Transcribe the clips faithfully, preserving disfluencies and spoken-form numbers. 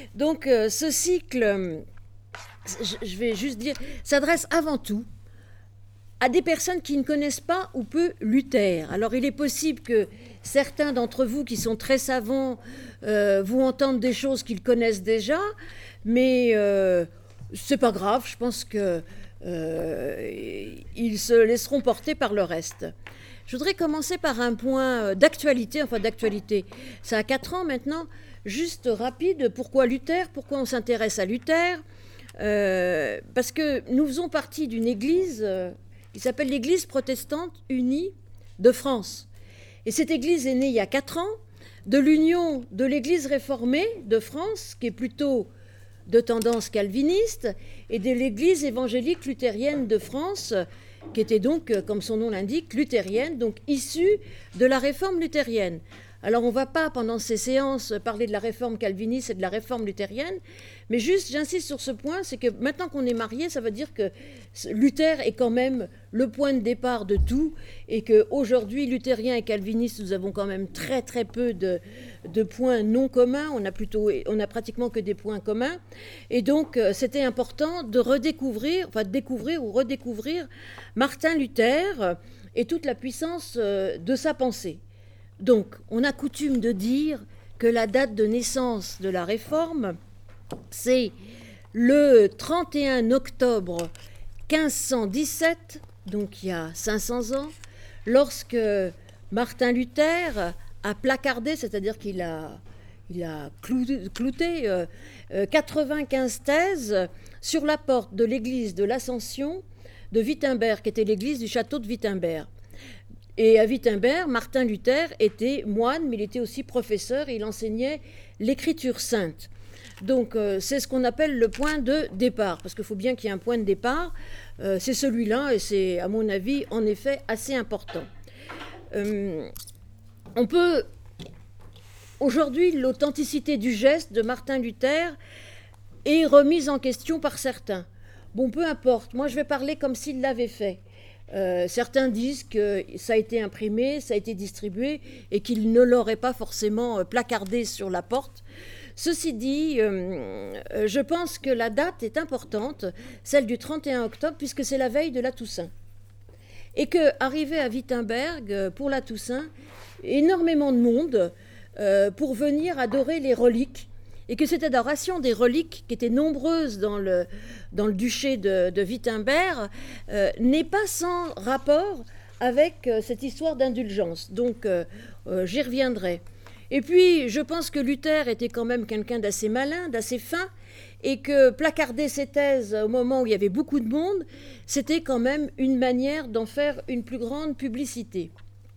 Donc euh, ce cycle, euh, je, je vais juste dire, s'adresse avant tout à des personnes qui ne connaissent pas ou peu Luther. Alors il est possible que certains d'entre vous qui sont très savants euh, vous entendent des choses qu'ils connaissent déjà, mais euh, c'est pas grave, je pense que euh, ils se laisseront porter par le reste. Je voudrais commencer par un point d'actualité, enfin d'actualité. Ça a quatre ans maintenant, juste rapide. Pourquoi Luther? Pourquoi on s'intéresse à Luther? euh, Parce que nous faisons partie d'une église euh, qui s'appelle l'Église protestante unie de France. Et cette église est née il y a quatre ans de l'union de l'Église réformée de France, qui est plutôt de tendance calviniste, et de l'Église évangélique luthérienne de France, qui était donc, comme son nom l'indique, luthérienne, donc issue de la réforme luthérienne. Alors on ne va pas, pendant ces séances, parler de la réforme calviniste et de la réforme luthérienne, mais juste, j'insiste sur ce point, c'est que maintenant qu'on est mariés, ça veut dire que Luther est quand même le point de départ de tout, et qu'aujourd'hui, luthériens et calvinistes, nous avons quand même très très peu de, de points non communs, on a, plutôt, on a pratiquement que des points communs, et donc c'était important de redécouvrir, enfin de découvrir ou redécouvrir Martin Luther et toute la puissance de sa pensée. Donc, on a coutume de dire que la date de naissance de la Réforme, c'est le trente et un octobre quinze cent dix-sept, donc il y a cinq cents ans, lorsque Martin Luther a placardé, c'est-à-dire qu'il a, il a clouté, clouté euh, quatre-vingt-quinze thèses sur la porte de l'église de l'Ascension de Wittenberg, qui était l'église du château de Wittenberg. Et à Wittenberg, Martin Luther était moine, mais il était aussi professeur et il enseignait l'écriture sainte. Donc euh, c'est ce qu'on appelle le point de départ, parce qu'il faut bien qu'il y ait un point de départ. Euh, c'est celui-là, et c'est, à mon avis, en effet, assez important. Euh, on peut... Aujourd'hui, l'authenticité du geste de Martin Luther est remise en question par certains. Bon, peu importe, moi je vais parler comme s'il l'avait fait. Euh, certains disent que ça a été imprimé, ça a été distribué et qu'il ne l'aurait pas forcément placardé sur la porte. Ceci dit, euh, je pense que la date est importante, celle du trente et un octobre, puisque c'est la veille de la Toussaint. Et qu'arrivé à Wittenberg pour la Toussaint, énormément de monde euh, pour venir adorer les reliques. Et que cette adoration des reliques, qui étaient nombreuses dans le, dans le duché de, de Wittenberg, euh, n'est pas sans rapport avec euh, cette histoire d'indulgence. Donc, euh, euh, j'y reviendrai. Et puis, je pense que Luther était quand même quelqu'un d'assez malin, d'assez fin, et que placarder ses thèses au moment où il y avait beaucoup de monde, c'était quand même une manière d'en faire une plus grande publicité.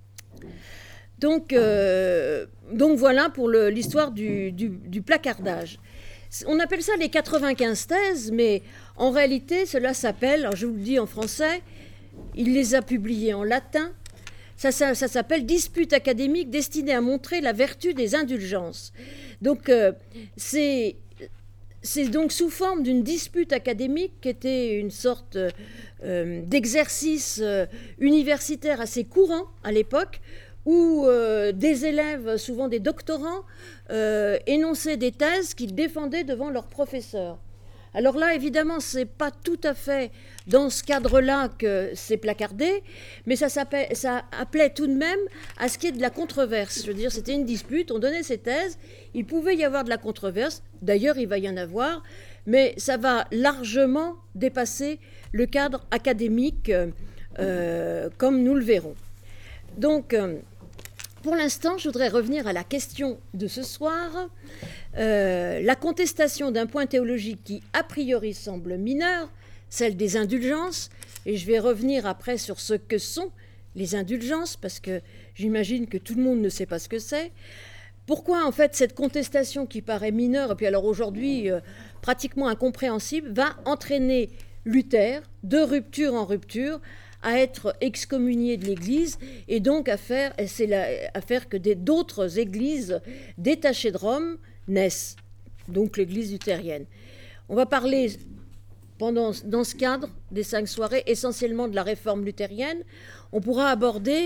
Donc, euh, donc voilà pour le, l'histoire du, du, du placardage. On appelle ça les quatre-vingt-quinze thèses, mais en réalité, cela s'appelle, alors je vous le dis en français, il les a publiées en latin, ça, ça, ça s'appelle « Dispute académique destinée à montrer la vertu des indulgences ». Donc, euh, c'est, c'est donc sous forme d'une dispute académique qui était une sorte euh, d'exercice euh, universitaire assez courant à l'époque, où euh, des élèves, souvent des doctorants, euh, énonçaient des thèses qu'ils défendaient devant leurs professeurs. Alors là, évidemment, ce n'est pas tout à fait dans ce cadre-là que c'est placardé, mais ça, ça appelait tout de même à ce qu'il y ait de la controverse. Je veux dire, c'était une dispute, on donnait ses thèses, il pouvait y avoir de la controverse, d'ailleurs il va y en avoir, mais ça va largement dépasser le cadre académique, euh, comme nous le verrons. Donc, euh, pour l'instant, je voudrais revenir à la question de ce soir, euh, la contestation d'un point théologique qui, a priori, semble mineur, celle des indulgences, et je vais revenir après sur ce que sont les indulgences, parce que j'imagine que tout le monde ne sait pas ce que c'est. Pourquoi, en fait, cette contestation qui paraît mineure, et puis alors aujourd'hui euh, pratiquement incompréhensible, va entraîner Luther, de rupture en rupture, à être excommunié de l'Église et donc à faire, c'est la, à faire que des, d'autres églises détachées de Rome naissent, donc l'Église luthérienne. On va parler pendant, dans ce cadre des cinq soirées essentiellement de la réforme luthérienne. On pourra aborder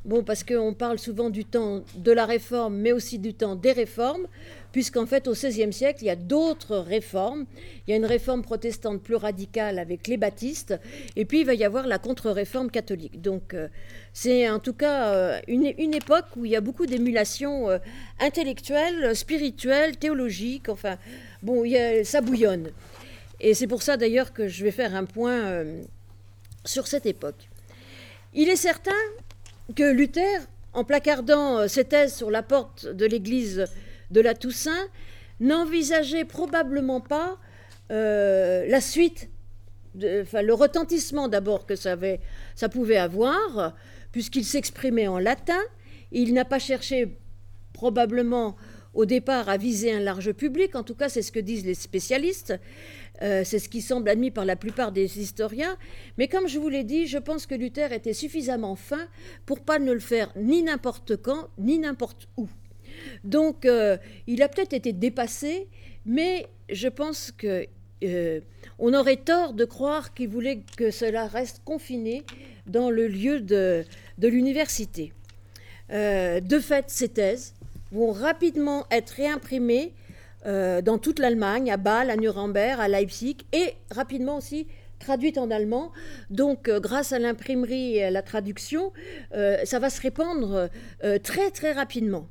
Bon, parce qu'on parle souvent du temps de la réforme, mais aussi du temps des réformes, puisqu'en fait, au seizième siècle, il y a d'autres réformes. Il y a une réforme protestante plus radicale avec les baptistes, et puis il va y avoir la contre-réforme catholique. Donc, euh, c'est en tout cas euh, une, une époque où il y a beaucoup d'émulation euh, intellectuelle, spirituelle, théologique, enfin, bon, il y a, ça bouillonne. Et c'est pour ça d'ailleurs que je vais faire un point euh, sur cette époque. Il est certain que Luther, en placardant ses thèses sur la porte de l'église de la Toussaint, n'envisageait probablement pas euh, la suite, de, enfin, le retentissement d'abord que ça, avait, ça pouvait avoir, puisqu'il s'exprimait en latin. Il n'a pas cherché probablement au départ à viser un large public, en tout cas c'est ce que disent les spécialistes. Euh, c'est ce qui semble admis par la plupart des historiens. Mais comme je vous l'ai dit, je pense que Luther était suffisamment fin pour pas ne le faire ni n'importe quand, ni n'importe où. Donc, euh, il a peut-être été dépassé, mais je pense que euh, on aurait tort de croire qu'il voulait que cela reste confiné dans le lieu de, de l'université. Euh, de fait, ces thèses vont rapidement être réimprimées Euh, dans toute l'Allemagne, à Bâle, à Nuremberg, à Leipzig, et rapidement aussi traduite en allemand. Donc, euh, grâce à l'imprimerie et à la traduction, euh, ça va se répandre euh, très, très rapidement.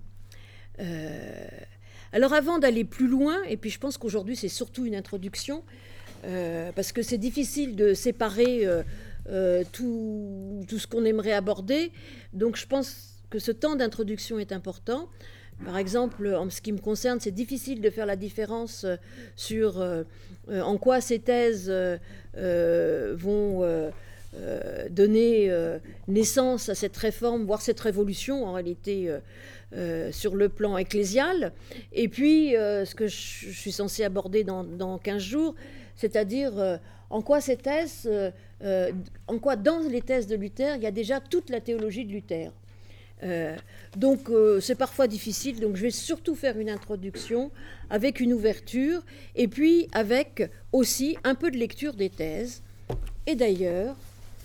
Euh, alors, avant d'aller plus loin, et puis je pense qu'aujourd'hui, c'est surtout une introduction, euh, parce que c'est difficile de séparer euh, euh, tout, tout ce qu'on aimerait aborder. Donc, je pense que ce temps d'introduction est important. Par exemple, en ce qui me concerne, c'est difficile de faire la différence sur euh, en quoi ces thèses euh, euh, vont euh, euh, donner euh, naissance à cette réforme, voire cette révolution en réalité euh, euh, sur le plan ecclésial. Et puis, euh, ce que je, je suis censée aborder dans, dans quinze jours, c'est-à-dire euh, en quoi ces thèses, euh, euh, en quoi dans les thèses de Luther, il y a déjà toute la théologie de Luther. Euh, donc euh, c'est parfois difficile, donc je vais surtout faire une introduction avec une ouverture et puis avec aussi un peu de lecture des thèses. Et d'ailleurs,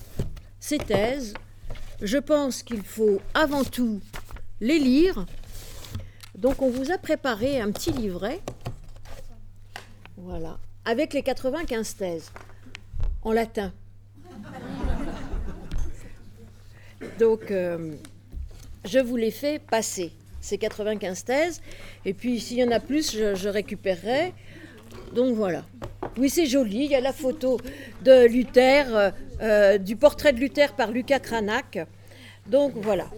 ces thèses, je pense qu'il faut avant tout les lire. Donc on vous a préparé un petit livret, voilà, avec les quatre-vingt-quinze thèses en latin. Donc euh, je vous les fais passer, ces quatre-vingt-quinze thèses. Et puis, s'il y en a plus, je, je récupérerai. Donc, voilà. Oui, c'est joli. Il y a la photo de Luther, euh, euh, du portrait de Luther par Lucas Cranach. Donc, voilà.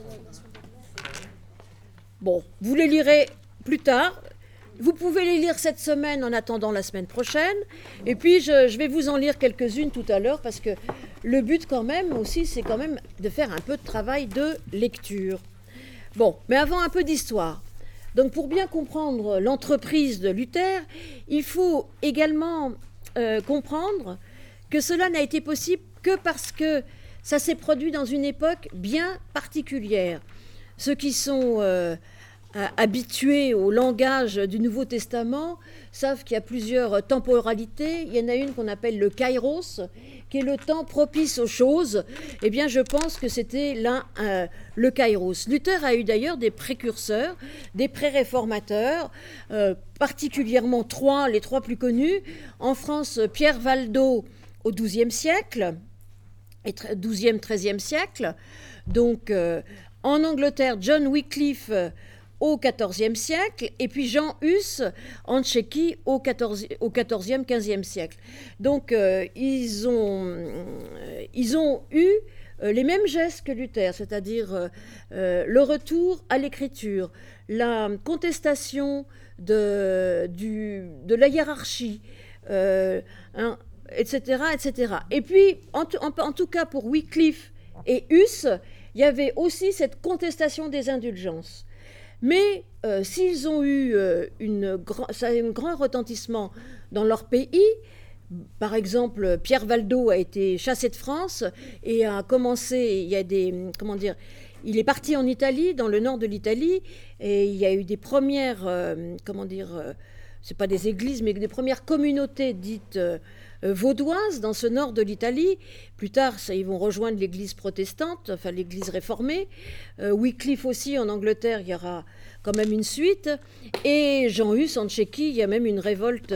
Bon, vous les lirez plus tard. Vous pouvez les lire cette semaine en attendant la semaine prochaine. Et puis, je, je vais vous en lire quelques-unes tout à l'heure parce que le but, quand même, aussi, c'est quand même de faire un peu de travail de lecture. Bon, mais avant un peu d'histoire. Donc pour bien comprendre l'entreprise de Luther, il faut également euh, comprendre que cela n'a été possible que parce que ça s'est produit dans une époque bien particulière. Ceux qui sont euh, habitués au langage du Nouveau Testament savent qu'il y a plusieurs temporalités. Il y en a une qu'on appelle le kairos, qui est le temps propice aux choses. Eh bien, je pense que c'était là euh, le kairos. Luther a eu d'ailleurs des précurseurs, des pré-réformateurs, euh, particulièrement trois, les trois plus connus. En France, Pierre Valdo au douzième siècle, et douzième, treizième siècle. Donc, euh, en Angleterre, John Wycliffe euh, au quatorzième siècle, et puis Jean Hus en Tchéquie au quatorzième, quinzième siècle. Donc, euh, ils, ont, euh, ils ont eu euh, les mêmes gestes que Luther, c'est-à-dire euh, euh, le retour à l'écriture, la contestation de, du, de la hiérarchie, euh, hein, et cetera, et cetera. Et puis, en, en, en tout cas pour Wycliffe et Hus, il y avait aussi cette contestation des indulgences. Mais euh, s'ils ont eu euh, une gra- ça a eu un grand retentissement dans leur pays, par exemple, Pierre Valdo a été chassé de France et a commencé, il y a des, comment dire, il est parti en Italie, dans le nord de l'Italie, et il y a eu des premières, euh, comment dire, euh, c'est pas des églises, mais des premières communautés dites euh, euh, vaudoises dans ce nord de l'Italie. Plus tard, ça, ils vont rejoindre l'église protestante, enfin l'église réformée. Euh, Wycliffe aussi, en Angleterre, il y aura quand même une suite. Et Jean Hus, en Tchéquie, il y a même une révolte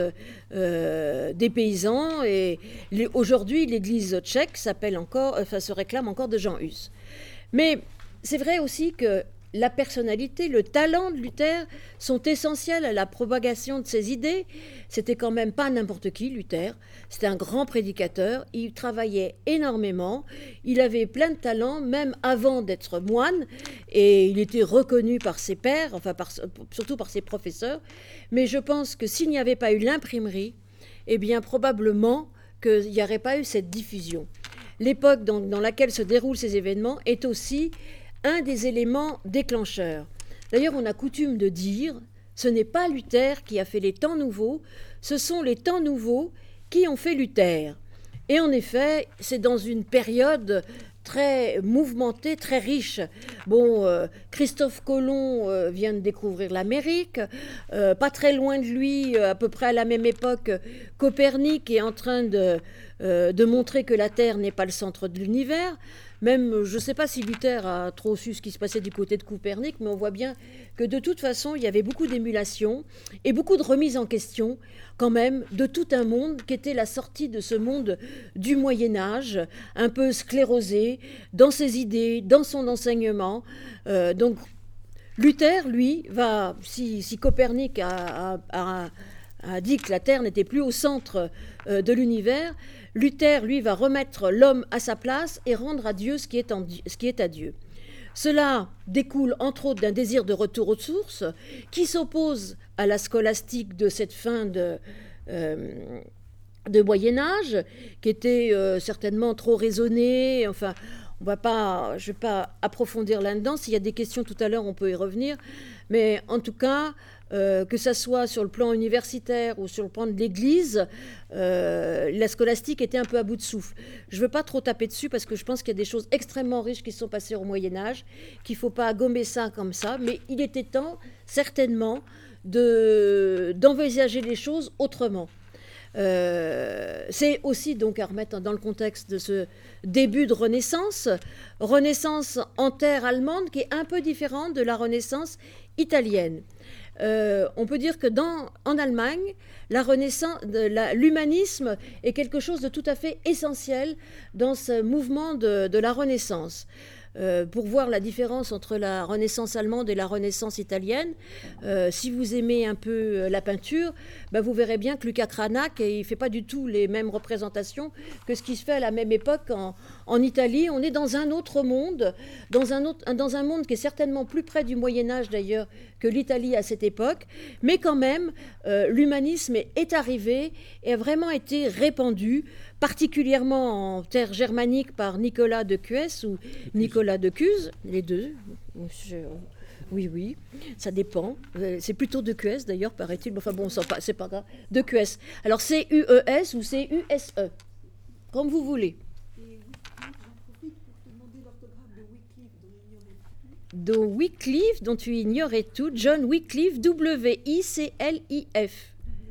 euh, des paysans. Et les, aujourd'hui, l'église tchèque s'appelle encore, enfin, se réclame encore de Jean Hus. Mais c'est vrai aussi que la personnalité, le talent de Luther sont essentiels à la propagation de ses idées. C'était quand même pas n'importe qui, Luther. C'était un grand prédicateur. Il travaillait énormément. Il avait plein de talents, même avant d'être moine. Et il était reconnu par ses pairs, enfin par, surtout par ses professeurs. Mais je pense que s'il n'y avait pas eu l'imprimerie, eh bien probablement qu'il n'y aurait pas eu cette diffusion. L'époque dans, dans laquelle se déroulent ces événements est aussi un des éléments déclencheurs. D'ailleurs, on a coutume de dire, ce n'est pas Luther qui a fait les temps nouveaux, ce sont les temps nouveaux qui ont fait Luther. Et en effet, c'est dans une période très mouvementée, très riche. Bon, euh, Christophe Colomb euh, vient de découvrir l'Amérique. Euh, pas très loin de lui, euh, à peu près à la même époque, Copernic est en train de, euh, de montrer que la Terre n'est pas le centre de l'univers. Même, je ne sais pas si Luther a trop su ce qui se passait du côté de Copernic, mais on voit bien que de toute façon, il y avait beaucoup d'émulation et beaucoup de remise en question, quand même, de tout un monde qui était la sortie de ce monde du Moyen-Âge, un peu sclérosé, dans ses idées, dans son enseignement. Euh, donc, Luther, lui, va, si, si Copernic a, a, a, a dit que la Terre n'était plus au centre euh, de l'univers, Luther, lui, va remettre l'homme à sa place et rendre à Dieu ce qui est, en, ce qui est à Dieu. Cela découle entre autres d'un désir de retour aux sources qui s'oppose à la scolastique de cette fin de, euh, de Moyen-Âge, qui était euh, certainement trop raisonnée. Enfin, on va pas, je ne vais pas approfondir là-dedans. S'il y a des questions tout à l'heure, on peut y revenir. Mais en tout cas, Euh, que ça soit sur le plan universitaire ou sur le plan de l'Église, euh, la scolastique était un peu à bout de souffle. Je ne veux pas trop taper dessus parce que je pense qu'il y a des choses extrêmement riches qui se sont passées au Moyen-Âge, qu'il ne faut pas gommer ça comme ça, mais il était temps, certainement, de, d'envisager les choses autrement. Euh, c'est aussi donc à remettre dans le contexte de ce début de Renaissance, Renaissance en terre allemande qui est un peu différente de la Renaissance italienne. Euh, on peut dire que dans, en Allemagne, la renaissance, de la, l'humanisme est quelque chose de tout à fait essentiel dans ce mouvement de, de la Renaissance. Euh, pour voir la différence entre la Renaissance allemande et la Renaissance italienne, euh, si vous aimez un peu la peinture, ben vous verrez bien que Luca Cranach, il ne fait pas du tout les mêmes représentations que ce qui se fait à la même époque en, en Italie. On est dans un autre monde, dans un, autre, dans un monde qui est certainement plus près du Moyen-Âge d'ailleurs que l'Italie à cette époque, mais quand même, euh, l'humanisme est, est arrivé et a vraiment été répandu, particulièrement en terre germanique par Nicolas de Cuès ou Nicolas de Cuse, les deux. Oui, oui, ça dépend. C'est plutôt de Cuès d'ailleurs, paraît-il. Enfin bon, c'est pas grave. De Cuès. Alors C U E S ou C U S E, comme vous voulez. De Wycliffe, dont tu ignorais tout, John Wycliffe, W I C L I F.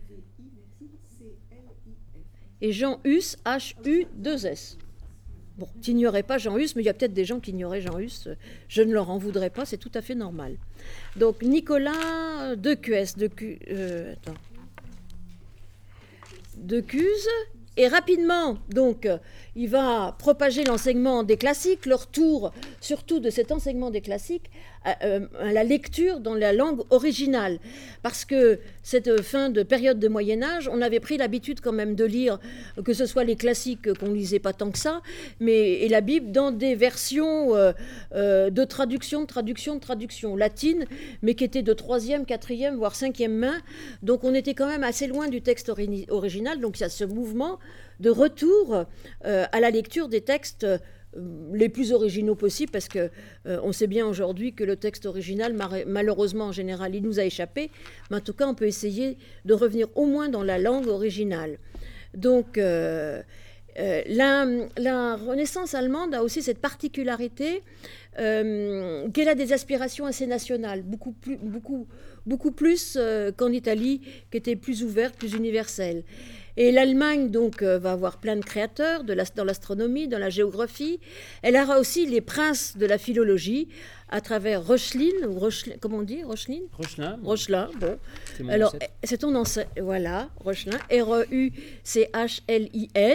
Et Jean Hus, H U deux S. Bon, tu n'ignorais pas Jean Hus, mais il y a peut-être des gens qui ignoraient Jean Hus. Je ne leur en voudrais pas, c'est tout à fait normal. Donc, Nicolas de Cuès, de, Cu, euh, attends. de Cuse, et rapidement, donc, il va propager l'enseignement des classiques, le retour surtout de cet enseignement des classiques à, à la lecture dans la langue originale. Parce que cette fin de période de Moyen-Âge, on avait pris l'habitude quand même de lire, que ce soit les classiques qu'on ne lisait pas tant que ça, mais, et la Bible dans des versions euh, euh, de traduction, de traduction, de traduction latine, mais qui étaient de troisième, quatrième, voire cinquième main. Donc on était quand même assez loin du texte ori- original. Donc il y a ce mouvement de retour euh, à la lecture des textes euh, les plus originaux possibles, parce qu'on euh, sait bien aujourd'hui que le texte original, malheureusement en général, il nous a échappé, mais en tout cas on peut essayer de revenir au moins dans la langue originale. Donc, euh, Euh, la, la Renaissance allemande a aussi cette particularité euh, qu'elle a des aspirations assez nationales, beaucoup plus, beaucoup, beaucoup plus euh, qu'en Italie, qui était plus ouverte, plus universelle. Et l'Allemagne, donc, euh, va avoir plein de créateurs de la, dans l'astronomie, dans la géographie. Elle aura aussi les princes de la philologie, à travers Reuchlin, ou Reuchlin, comment on dit, Reuchlin Reuchlin. Reuchlin, bon. C'est mon Alors, ancêtre. c'est ton ancêtre, voilà, Reuchlin, R E U C H L I N,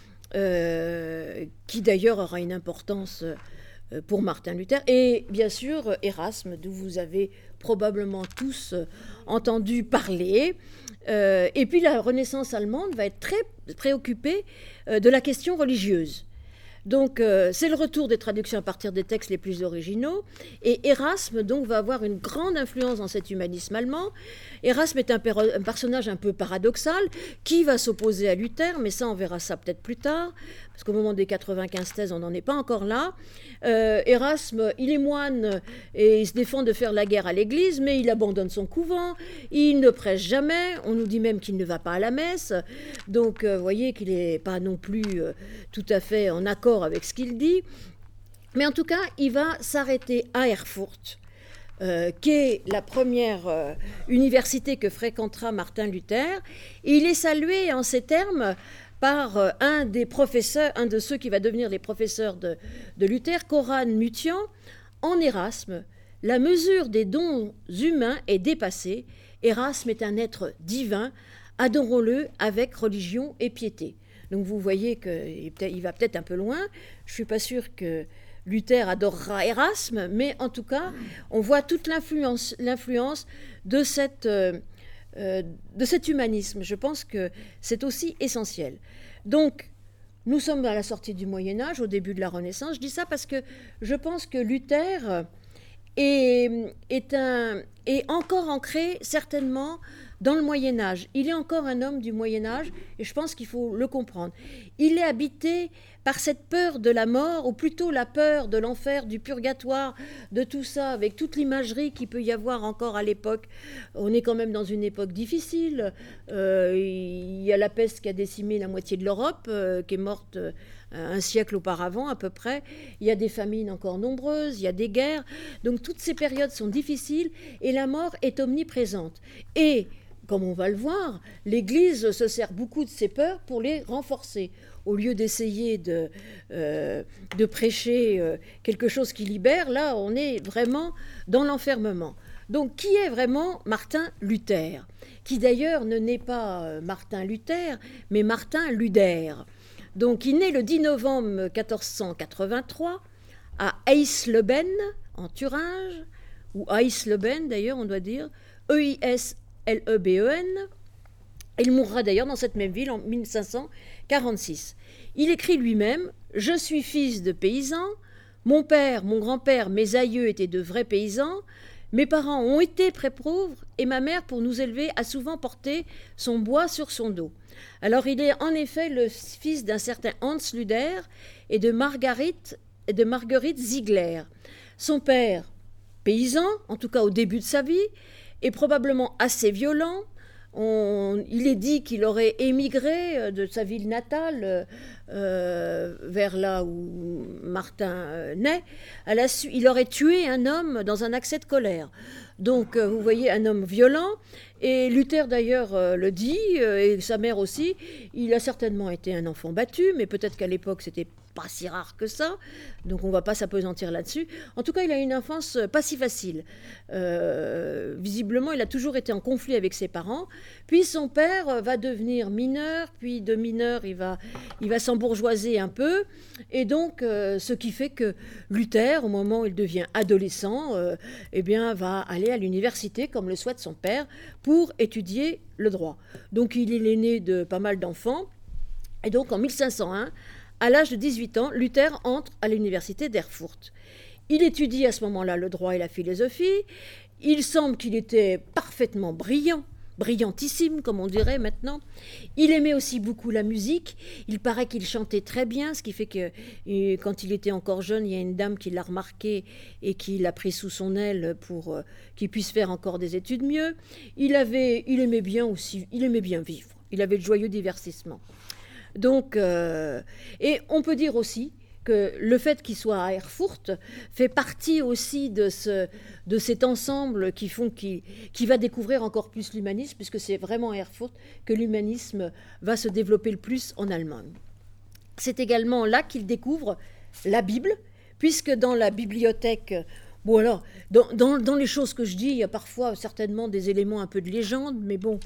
euh, qui d'ailleurs aura une importance euh, pour Martin Luther, et bien sûr Erasme, d'où vous avez probablement tous euh, entendu parler. Euh, et puis la Renaissance allemande va être très préoccupée euh, de la question religieuse. Donc, euh, c'est le retour des traductions à partir des textes les plus originaux. Et Erasme, donc, va avoir une grande influence dans cet humanisme allemand. Erasme est un, per- un personnage un peu paradoxal qui va s'opposer à Luther, mais ça, on verra ça peut-être plus tard, parce qu'au moment des quatre-vingt-quinze thèses, on n'en est pas encore là. Euh, Erasme, il est moine et il se défend de faire la guerre à l'Église, mais il abandonne son couvent, il ne prêche jamais, on nous dit même qu'il ne va pas à la messe. Donc, vous euh, voyez qu'il n'est pas non plus euh, tout à fait en accord avec ce qu'il dit, mais en tout cas, il va s'arrêter à Erfurt, euh, qui est la première euh, université que fréquentera Martin Luther. Et il est salué en ces termes par euh, un des professeurs, un de ceux qui va devenir les professeurs de, de Luther, Coran Mutian. En Erasme, la mesure des dons humains est dépassée. Erasme est un être divin, adorons-le avec religion et piété. Donc vous voyez qu'il va peut-être un peu loin. Je ne suis pas sûre que Luther adorera Erasme, mais en tout cas, on voit toute l'influence, l'influence de, cette, euh, euh, de cet humanisme. Je pense que c'est aussi essentiel. Donc, nous sommes à la sortie du Moyen-Âge, au début de la Renaissance. Je dis ça parce que je pense que Luther est, est, un, est encore ancré certainement dans le Moyen-Âge. Il est encore un homme du Moyen-Âge et je pense qu'il faut le comprendre. Il est habité par cette peur de la mort, ou plutôt la peur de l'enfer, du purgatoire, de tout ça, avec toute l'imagerie qu'il peut y avoir encore à l'époque. On est quand même dans une époque difficile. Euh, il y a la peste qui a décimé la moitié de l'Europe, euh, qui est morte euh, un siècle auparavant à peu près. Il y a des famines encore nombreuses, il y a des guerres. Donc toutes ces périodes sont difficiles et la mort est omniprésente. Et comme on va le voir, l'Église se sert beaucoup de ces peurs pour les renforcer. Au lieu d'essayer de, euh, de prêcher euh, quelque chose qui libère, là, on est vraiment dans l'enfermement. Donc, qui est vraiment Martin Luther? Qui d'ailleurs ne naît pas euh, Martin Luther, mais Martin Luder. Donc, il naît le dix novembre quatorze cent quatre-vingt-trois à Eisleben, en Thuringe, ou Eisleben d'ailleurs, on doit dire, E I S L E B E N. Il mourra d'ailleurs dans cette même ville en mille cinq cent quarante-six. Il écrit lui-même « Je suis fils de paysan, mon père, mon grand-père, mes aïeux étaient de vrais paysans, mes parents ont été très pauvres et ma mère, pour nous élever, a souvent porté son bois sur son dos. » Alors il est en effet le fils d'un certain Hans Luder et de Marguerite, et de Marguerite Ziegler. Son père, paysan, en tout cas au début de sa vie, est probablement assez violent. On, il est dit qu'il aurait émigré de sa ville natale euh, vers là où Martin euh, naît. À la su- il aurait tué un homme dans un accès de colère. Donc, euh, vous voyez, un homme violent. Et Luther, d'ailleurs, euh, le dit, euh, et sa mère aussi. Il a certainement été un enfant battu, mais peut-être qu'à l'époque, c'était pas si rare que ça. Donc, on ne va pas s'apesantir là-dessus. En tout cas, il a une enfance pas si facile. Euh, visiblement, il a toujours été en conflit avec ses parents. Puis, son père va devenir mineur. Puis, de mineur, il va, il va s'embourgeoiser un peu. Et donc, euh, ce qui fait que Luther, au moment où il devient adolescent, euh, eh bien, va aller à l'université, comme le souhaite son père, pour étudier le droit. Donc il est l'aîné de pas mal d'enfants. Et donc en mille cinq cent un, à l'âge de dix-huit ans, Luther entre à l'université d'Erfurt. Il étudie à ce moment-là le droit et la philosophie. Il semble qu'il était parfaitement brillant, brillantissime, comme on dirait maintenant. Il aimait aussi beaucoup la musique. Il paraît qu'il chantait très bien, ce qui fait que euh, quand il était encore jeune, il y a une dame qui l'a remarqué et qui l'a pris sous son aile pour euh, qu'il puisse faire encore des études mieux. Il avait, il aimait bien aussi, il aimait bien vivre. Il avait de joyeux divertissements. Donc, euh, et on peut dire aussi que le fait qu'il soit à Erfurt fait partie aussi de, ce, de cet ensemble qui, font, qui, qui va découvrir encore plus l'humanisme, puisque c'est vraiment à Erfurt que l'humanisme va se développer le plus en Allemagne. C'est également là qu'il découvre la Bible, puisque dans la bibliothèque... Bon alors, dans, dans, dans les choses que je dis, il y a parfois certainement des éléments un peu de légende, mais bon,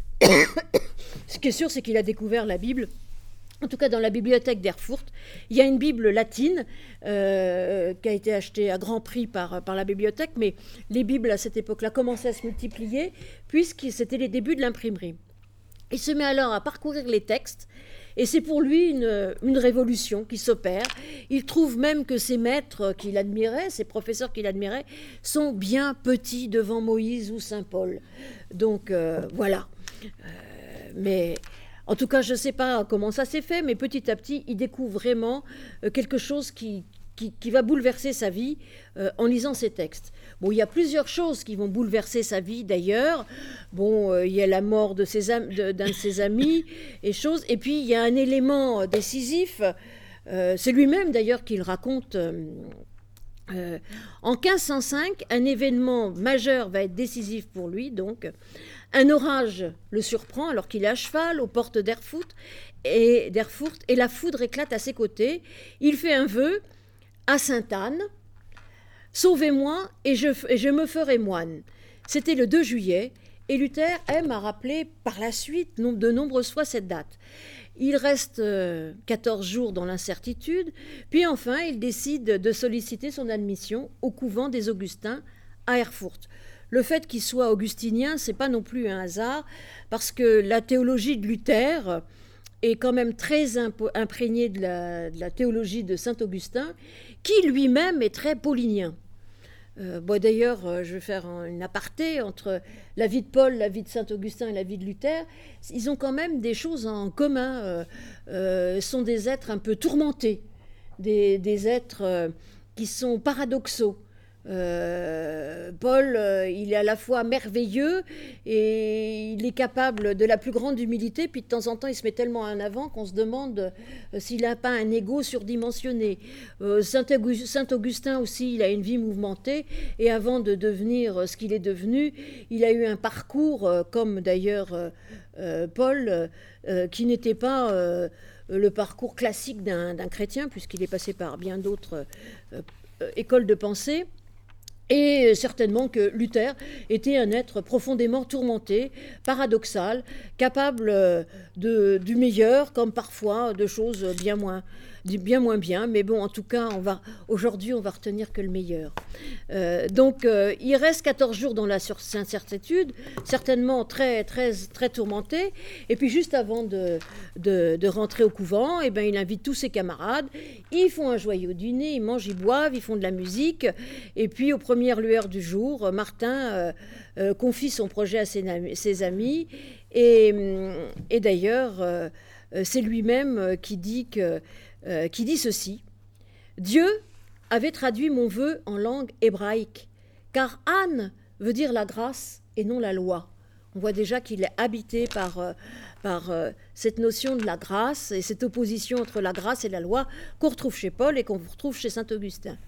ce qui est sûr, c'est qu'il a découvert la Bible. En tout cas, dans la bibliothèque d'Erfurt, il y a une Bible latine euh, qui a été achetée à grand prix par, par la bibliothèque, mais les Bibles à cette époque-là commençaient à se multiplier, puisque c'était les débuts de l'imprimerie. Il se met alors à parcourir les textes, et c'est pour lui une, une révolution qui s'opère. Il trouve même que ses maîtres qu'il admirait, ses professeurs qu'il admirait, sont bien petits devant Moïse ou Saint Paul. Donc euh, voilà. Euh, mais... En tout cas, je ne sais pas comment ça s'est fait, mais petit à petit, il découvre vraiment quelque chose qui, qui, qui va bouleverser sa vie euh, en lisant ces textes. Bon, il y a plusieurs choses qui vont bouleverser sa vie d'ailleurs. Bon, euh, il y a la mort de ses am- de, d'un de ses amis et choses. Et puis, il y a un élément décisif. Euh, c'est lui-même d'ailleurs qui le raconte. Euh, euh, en quinze cent cinq, un événement majeur va être décisif pour lui, donc... Un orage le surprend alors qu'il est à cheval aux portes d'Erfurt et, d'Erfurt, et la foudre éclate à ses côtés. Il fait un vœu à Sainte-Anne, « Sauvez-moi et je, et je me ferai moine ». C'était le deux juillet et Luther aime à rappeler par la suite de nombreuses fois cette date. Il reste euh, quatorze jours dans l'incertitude, puis enfin il décide de solliciter son admission au couvent des Augustins à Erfurt. Le fait qu'il soit augustinien, ce n'est pas non plus un hasard, parce que la théologie de Luther est quand même très imprégnée de la, de la théologie de saint Augustin, qui lui-même est très paulinien. Euh, bon, d'ailleurs, je vais faire une aparté entre la vie de Paul, la vie de saint Augustin et la vie de Luther. Ils ont quand même des choses en commun. Euh, euh, sont des êtres un peu tourmentés, des, des êtres euh, qui sont paradoxaux. Euh, Paul, euh, il est à la fois merveilleux et il est capable de la plus grande humilité, puis de temps en temps il se met tellement en avant qu'on se demande euh, s'il n'a pas un ego surdimensionné. Euh, Saint, Augustin, Saint Augustin aussi, il a une vie mouvementée et avant de devenir ce qu'il est devenu, il a eu un parcours, euh, comme d'ailleurs euh, euh, Paul, euh, qui n'était pas euh, le parcours classique d'un, d'un chrétien, puisqu'il est passé par bien d'autres euh, euh, écoles de pensée. Et certainement que Luther était un être profondément tourmenté, paradoxal, capable de, du meilleur, comme parfois de choses bien moins, bien moins bien. Mais bon, en tout cas, on va, aujourd'hui, on va retenir que le meilleur. Euh, donc, euh, il reste quatorze jours dans la incertitude, certainement très, très, très tourmenté. Et puis, juste avant de, de, de rentrer au couvent, eh ben, il invite tous ses camarades. Ils font un joyeux dîner, ils mangent, ils boivent, ils font de la musique. Et puis, au première lueur du jour, Martin euh, euh, confie son projet à ses, ses amis. Et, et d'ailleurs, euh, c'est lui-même qui dit, que, euh, qui dit ceci. « Dieu avait traduit mon vœu en langue hébraïque, car Anne veut dire la grâce et non la loi. » On voit déjà qu'il est habité par, euh, par euh, cette notion de la grâce et cette opposition entre la grâce et la loi qu'on retrouve chez Paul et qu'on retrouve chez saint Augustin.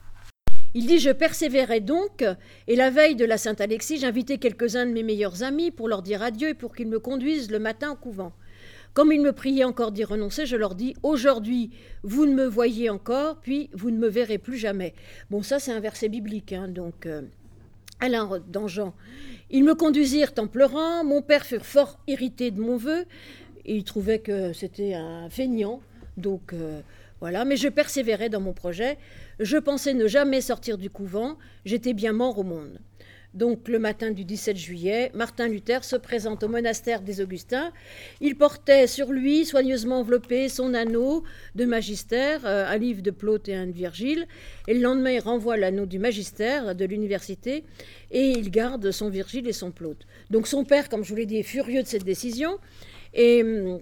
Il dit « Je persévérais donc, et la veille de la Saint-Alexis, j'invitai quelques-uns de mes meilleurs amis pour leur dire adieu et pour qu'ils me conduisent le matin au couvent. Comme ils me priaient encore d'y renoncer, je leur dis « Aujourd'hui, vous ne me voyez encore, puis vous ne me verrez plus jamais. » Bon, ça, c'est un verset biblique, hein, donc... Euh, Alain dans Jean. Ils me conduisirent en pleurant, mon père fut fort irrité de mon vœu, et il trouvait que c'était un feignant, donc... Euh, Voilà, mais je persévérais dans mon projet. Je pensais ne jamais sortir du couvent. J'étais bien mort au monde. Donc, le matin du dix-sept juillet, Martin Luther se présente au monastère des Augustins. Il portait sur lui, soigneusement enveloppé, son anneau de magistère, un livre de Plaute et un de Virgile. Et le lendemain, il renvoie l'anneau du magistère de l'université et il garde son Virgile et son Plaute. Donc, son père, comme je vous l'ai dit, est furieux de cette décision. Et,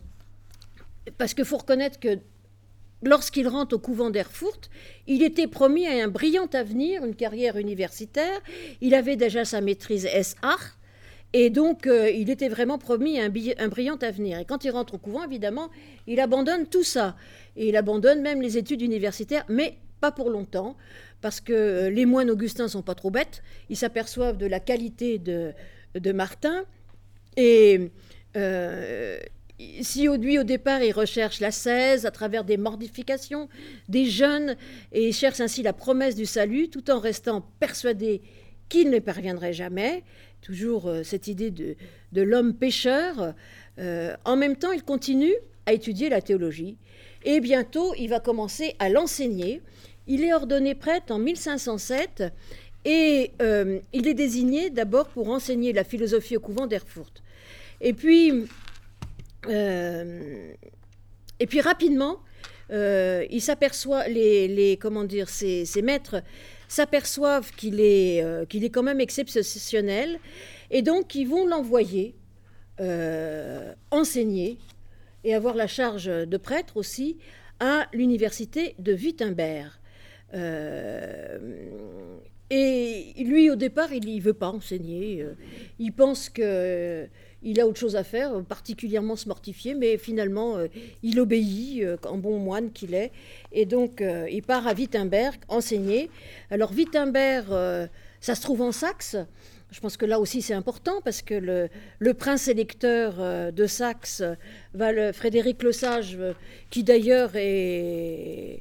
parce qu'il faut reconnaître que lorsqu'il rentre au couvent d'Erfurt, il était promis à un brillant avenir, une carrière universitaire. Il avait déjà sa maîtrise ès Art Et donc, euh, il était vraiment promis un, un brillant avenir. Et quand il rentre au couvent, évidemment, il abandonne tout ça. Et il abandonne même les études universitaires, mais pas pour longtemps, parce que les moines augustins ne sont pas trop bêtes. Ils s'aperçoivent de la qualité de, de Martin. Et euh, si lui, au départ, il recherche l'ascèse à travers des mortifications, des jeûnes, et il cherche ainsi la promesse du salut, tout en restant persuadé qu'il ne parviendrait jamais, toujours euh, cette idée de, de l'homme pécheur. Euh, en même temps, il continue à étudier la théologie, et bientôt, il va commencer à l'enseigner. Il est ordonné prêtre en mille cinq cent sept, et euh, il est désigné d'abord pour enseigner la philosophie au couvent d'Erfurt. Et puis, euh, et puis rapidement, euh, il s'aperçoit, les, les, comment dire, ses, ses maîtres s'aperçoivent qu'il est, euh, qu'il est quand même exceptionnel, et donc ils vont l'envoyer euh, enseigner et avoir la charge de prêtre aussi à l'université de Wittenberg. Euh, et lui, au départ, il ne veut pas enseigner. Il pense qu'il a autre chose à faire, particulièrement se mortifier, mais finalement, il obéit, en bon moine qu'il est. Et donc, il part à Wittenberg enseigner. Alors, Wittenberg, ça se trouve en Saxe. Je pense que là aussi c'est important parce que le, le prince électeur de Saxe, va le, Frédéric le Sage, qui d'ailleurs est,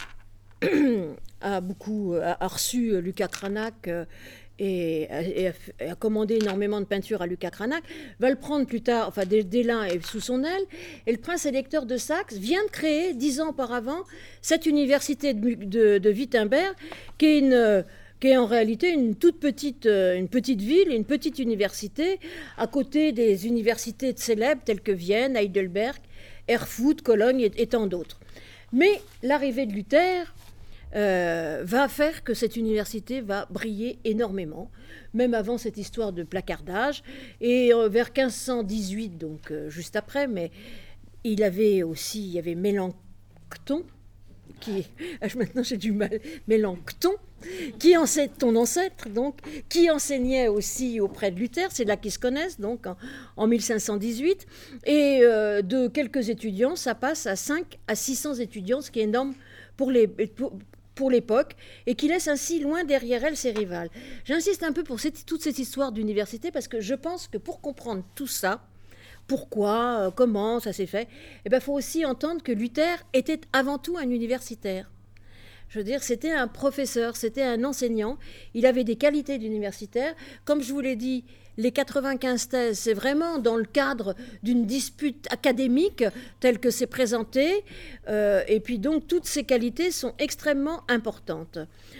a beaucoup a reçu Lucas Cranach et, et, a, et a commandé énormément de peintures à Lucas Cranach, va le prendre plus tard, enfin dès, dès là et sous son aile. Et le prince électeur de Saxe vient de créer dix ans auparavant cette université de, de, de Wittenberg, qui est une qui est en réalité une toute petite, une petite ville, une petite université, à côté des universités célèbres telles que Vienne, Heidelberg, Erfurt, Cologne et, et tant d'autres. Mais l'arrivée de Luther euh, va faire que cette université va briller énormément, même avant cette histoire de placardage. Et euh, vers quinze cent dix-huit, donc euh, juste après, mais il avait aussi, il y avait Mélenchon, qui, maintenant j'ai du mal, Mélenchon, qui enseigne, ton ancêtre, donc, qui enseignait aussi auprès de Luther, c'est là qu'ils se connaissent, donc en, en mille cinq cent dix-huit, et euh, de quelques étudiants, ça passe à cinq à six cents étudiants, ce qui est énorme pour, les, pour, pour l'époque, et qui laisse ainsi loin derrière elle ses rivales. J'insiste un peu pour cette, toute cette histoire d'université, parce que je pense que pour comprendre tout ça, pourquoi, euh, comment ça s'est fait, il ben, faut aussi entendre que Luther était avant tout un universitaire. Je veux dire, c'était un professeur, c'était un enseignant. Il avait des qualités d'universitaire. Comme je vous l'ai dit, les quatre-vingt-quinze thèses, c'est vraiment dans le cadre d'une dispute académique telle que c'est présenté. Euh, et puis donc, toutes ces qualités sont extrêmement importantes.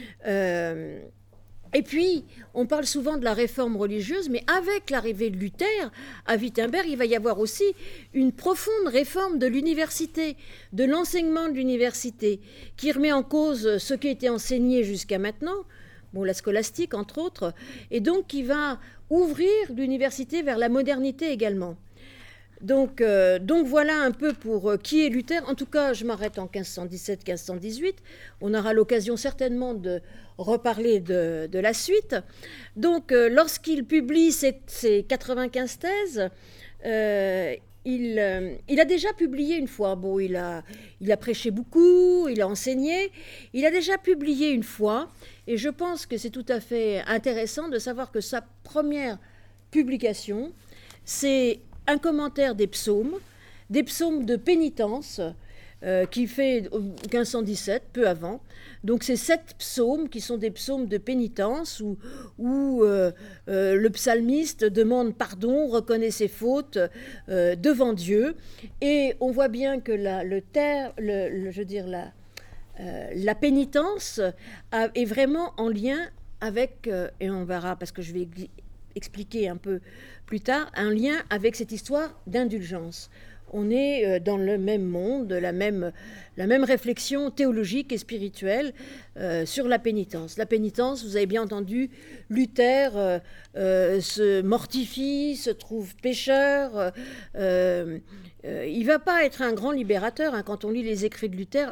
Euh, Et puis, on parle souvent de la réforme religieuse, mais avec l'arrivée de Luther à Wittenberg, il va y avoir aussi une profonde réforme de l'université, de l'enseignement de l'université, qui remet en cause ce qui a été enseigné jusqu'à maintenant, bon, la scolastique entre autres, et donc qui va ouvrir l'université vers la modernité également. Donc, euh, donc voilà un peu pour euh, qui est Luther. En tout cas, je m'arrête en quinze cent dix-sept quinze cent dix-huit. On aura l'occasion certainement de reparler de, de la suite. Donc, euh, lorsqu'il publie ces, ces quatre-vingt-quinze thèses, euh, il, euh, il a déjà publié une fois. Bon, il a, il a prêché beaucoup, il a enseigné. Il a déjà publié une fois. Et je pense que c'est tout à fait intéressant de savoir que sa première publication, c'est un commentaire des psaumes, des psaumes de pénitence, euh, qui fait quinze cent dix-sept, peu avant. Donc c'est sept psaumes qui sont des psaumes de pénitence où, où euh, euh, le psalmiste demande pardon, reconnaît ses fautes euh, devant Dieu. Et on voit bien que la, le ter, le, le, je veux dire, la, euh, la pénitence a, est vraiment en lien avec, euh, et on verra parce que je vais expliquer un peu plus tard, un lien avec cette histoire d'indulgence. On est dans le même monde, la même, la même réflexion théologique et spirituelle euh, sur la pénitence. La pénitence, vous avez bien entendu, Luther euh, euh, se mortifie, se trouve pécheur. Euh, euh, il ne va pas être un grand libérateur. Hein. Quand on lit les écrits de Luther,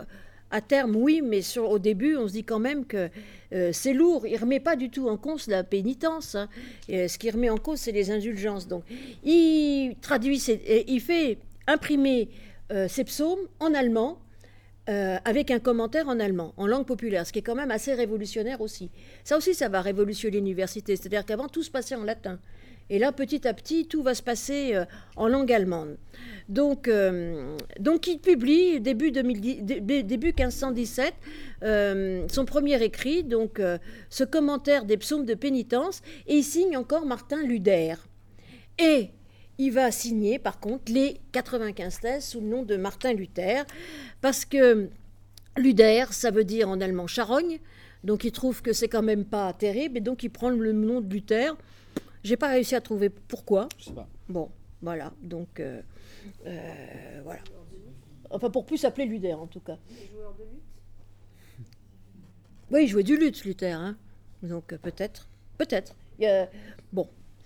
À terme, oui, mais sur, au début, on se dit quand même que euh, c'est lourd. Il ne remet pas du tout en cause la pénitence. Hein. Et, euh, ce qui remet en cause, c'est les indulgences. Donc, il traduit, ses, il fait imprimer euh, ses psaumes en allemand, euh, avec un commentaire en allemand, en langue populaire, ce qui est quand même assez révolutionnaire aussi. Ça aussi, ça va révolutionner l'université. C'est-à-dire qu'avant, tout se passait en latin. Et là, petit à petit, tout va se passer euh, en langue allemande. Donc, euh, donc il publie, début, deux mille dix, début quinze cent dix-sept, euh, son premier écrit, donc euh, ce commentaire des psaumes de pénitence, et il signe encore Martin Luther. Et il va signer, par contre, les quatre-vingt-quinze thèses sous le nom de Martin Luther, parce que Luther, ça veut dire en allemand charogne, donc il trouve que c'est quand même pas terrible, et donc il prend le nom de Luther. J'ai pas réussi à trouver pourquoi. Je sais pas. Bon, voilà. Donc, euh, euh, voilà. Enfin, pour plus s'appeler Luther, en tout cas. Joueur de lutte. Oui, il jouait du luth, Luther. Hein. Donc, euh, peut-être. Peut-être. Euh, bon.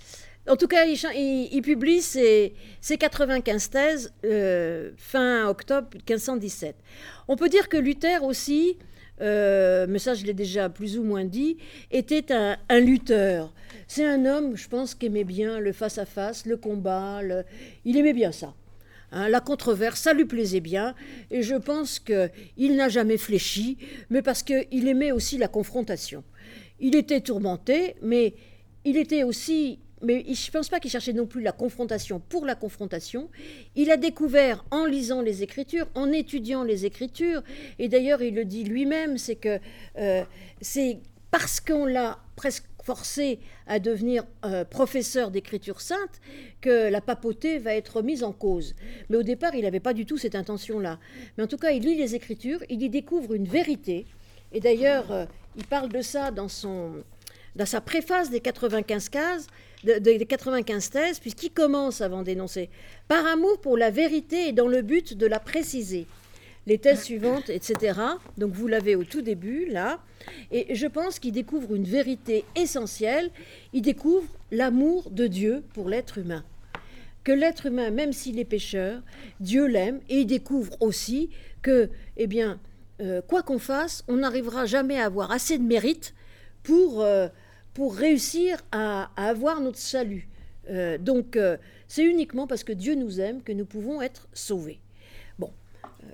En tout cas, il, il, il publie ses, ses quatre-vingt-quinze thèses euh, fin octobre quinze cent dix-sept. On peut dire que Luther aussi, euh, mais ça je l'ai déjà plus ou moins dit, était un, un lutteur. C'est un homme, je pense, qui aimait bien le face-à-face, le combat, le... il aimait bien ça. Hein, la controverse, ça lui plaisait bien, et je pense qu'il n'a jamais fléchi, mais parce qu'il aimait aussi la confrontation. Il était tourmenté, mais il était aussi... Mais je ne pense pas qu'il cherchait non plus la confrontation pour la confrontation. Il a découvert en lisant les Écritures, en étudiant les Écritures, et d'ailleurs il le dit lui-même, c'est que euh, c'est parce qu'on l'a presque forcé à devenir euh, professeur d'Écriture sainte que la papauté va être mise en cause. Mais au départ, il n'avait pas du tout cette intention-là. Mais en tout cas, il lit les Écritures, il y découvre une vérité, et d'ailleurs, euh, il parle de ça dans, son, dans sa préface des quatre-vingt-quinze cases, de, de, des quatre-vingt-quinze thèses, puisqu'il commence avant d'énoncer « Par amour pour la vérité et dans le but de la préciser ». Les thèses suivantes, et cetera. Donc vous l'avez au tout début, là. Et je pense qu'il découvre une vérité essentielle. Il découvre l'amour de Dieu pour l'être humain. Que l'être humain, même s'il est pécheur, Dieu l'aime. Et il découvre aussi que, eh bien, euh, quoi qu'on fasse, on n'arrivera jamais à avoir assez de mérite pour... Euh, pour réussir à, à avoir notre salut. Euh, donc, euh, c'est uniquement parce que Dieu nous aime que nous pouvons être sauvés. Bon. Euh,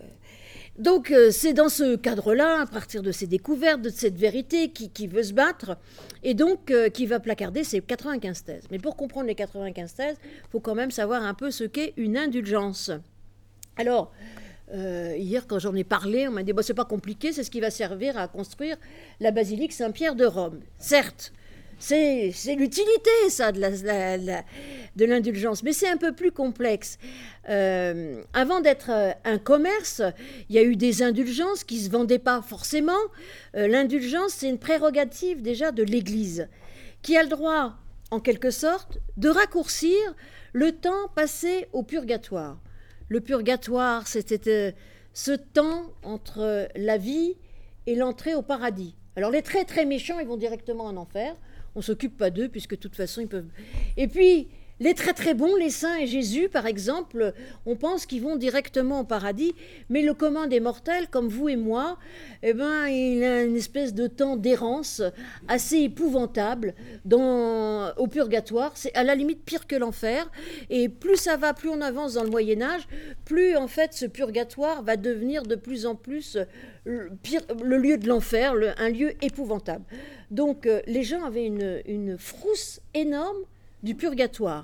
donc, euh, c'est dans ce cadre-là, à partir de ces découvertes, de cette vérité qui, qui veut se battre, et donc euh, qui va placarder ces quatre-vingt-quinze thèses. Mais pour comprendre les quatre-vingt-quinze thèses, il faut quand même savoir un peu ce qu'est une indulgence. Alors... Euh, hier, quand j'en ai parlé, on m'a dit bon, c'est pas compliqué, c'est ce qui va servir à construire la basilique Saint-Pierre de Rome. Certes, c'est, c'est l'utilité, ça, de, la, la, la, de l'indulgence, mais c'est un peu plus complexe. Euh, avant d'être un commerce, il y a eu des indulgences qui ne se vendaient pas forcément. Euh, l'indulgence, c'est une prérogative déjà de l'Église, qui a le droit, en quelque sorte, de raccourcir le temps passé au purgatoire. Le purgatoire, c'était euh, ce temps entre la vie et l'entrée au paradis. Alors les très très méchants, ils vont directement en enfer. On ne s'occupe pas d'eux, puisque de toute façon, ils peuvent... Et puis, les très très bons, les saints et Jésus, par exemple, on pense qu'ils vont directement au paradis, mais le commun des mortels, comme vous et moi, eh ben, il a une espèce de temps d'errance assez épouvantable dans, au purgatoire. C'est à la limite pire que l'enfer. Et plus ça va, plus on avance dans le Moyen-Âge, plus en fait ce purgatoire va devenir de plus en plus le, pire, le lieu de l'enfer, le, un lieu épouvantable. Donc euh, les gens avaient une, une frousse énorme du purgatoire.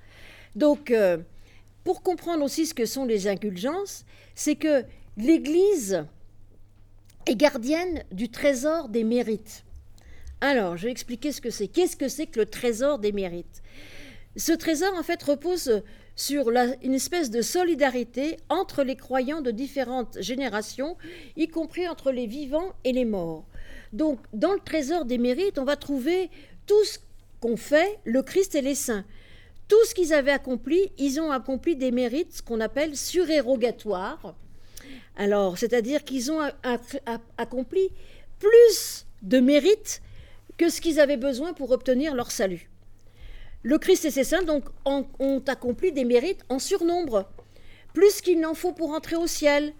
Donc, euh, pour comprendre aussi ce que sont les indulgences, c'est que l'Église est gardienne du trésor des mérites. Alors, je vais expliquer ce que c'est. Qu'est-ce que c'est que le trésor des mérites ? Ce trésor, en fait, repose sur la, une espèce de solidarité entre les croyants de différentes générations, y compris entre les vivants et les morts. Donc, dans le trésor des mérites, on va trouver tout ce qu'ont fait le Christ et les saints. Tout ce qu'ils avaient accompli, ils ont accompli des mérites, ce qu'on appelle surérogatoires. Alors, c'est-à-dire qu'ils ont a, a, a, accompli plus de mérites que ce qu'ils avaient besoin pour obtenir leur salut. Le Christ et ses saints donc, ont, ont accompli des mérites en surnombre, plus qu'il n'en faut pour entrer au ciel.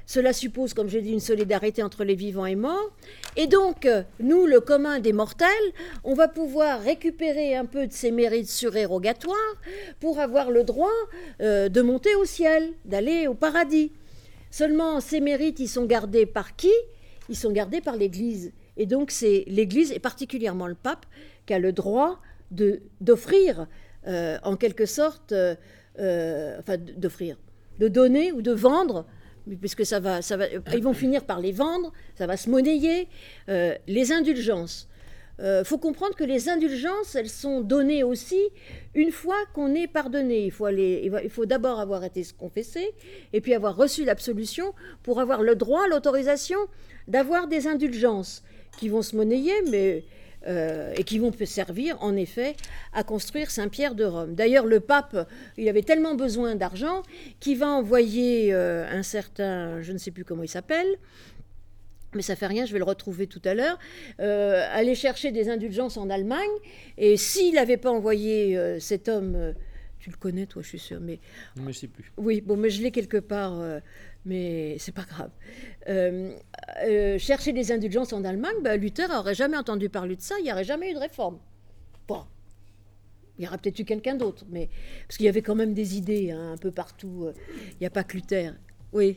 cela suppose, comme j'ai dit, une solidarité entre les vivants et morts. Et donc, nous, le commun des mortels, on va pouvoir récupérer un peu de ces mérites surérogatoires pour avoir le droit euh, de monter au ciel, d'aller au paradis. Seulement, ces mérites, ils sont gardés par qui? Ils sont gardés par l'Église. Et donc, c'est l'Église, et particulièrement le pape, qui a le droit de, d'offrir, euh, en quelque sorte, euh, euh, enfin, d'offrir, de donner ou de vendre, puisque ça va, ça va, ils vont finir par les vendre, ça va se monnayer, euh, les indulgences. Il euh, faut comprendre que les indulgences, elles sont données aussi une fois qu'on est pardonné. Il faut, aller, il faut d'abord avoir été confessé et puis avoir reçu l'absolution pour avoir le droit, l'autorisation d'avoir des indulgences qui vont se monnayer, mais... Euh, et qui vont servir, en effet, à construire Saint-Pierre de Rome. D'ailleurs, le pape, il avait tellement besoin d'argent qu'il va envoyer euh, un certain, je ne sais plus comment il s'appelle, mais ça fait rien, je vais le retrouver tout à l'heure, euh, aller chercher des indulgences en Allemagne, et s'il n'avait pas envoyé euh, cet homme... Euh, tu le connais, toi, je suis sûre, mais... Mais je ne sais plus. Oui, bon, mais je l'ai quelque part... Euh, mais c'est pas grave. Euh, euh, chercher des indulgences en Allemagne, ben, Luther n'aurait jamais entendu parler de ça, il n'y aurait jamais eu de réforme. Bon, il y aurait peut-être eu quelqu'un d'autre, mais parce qu'il y avait quand même des idées hein, un peu partout. Il n'y a pas que Luther. Oui.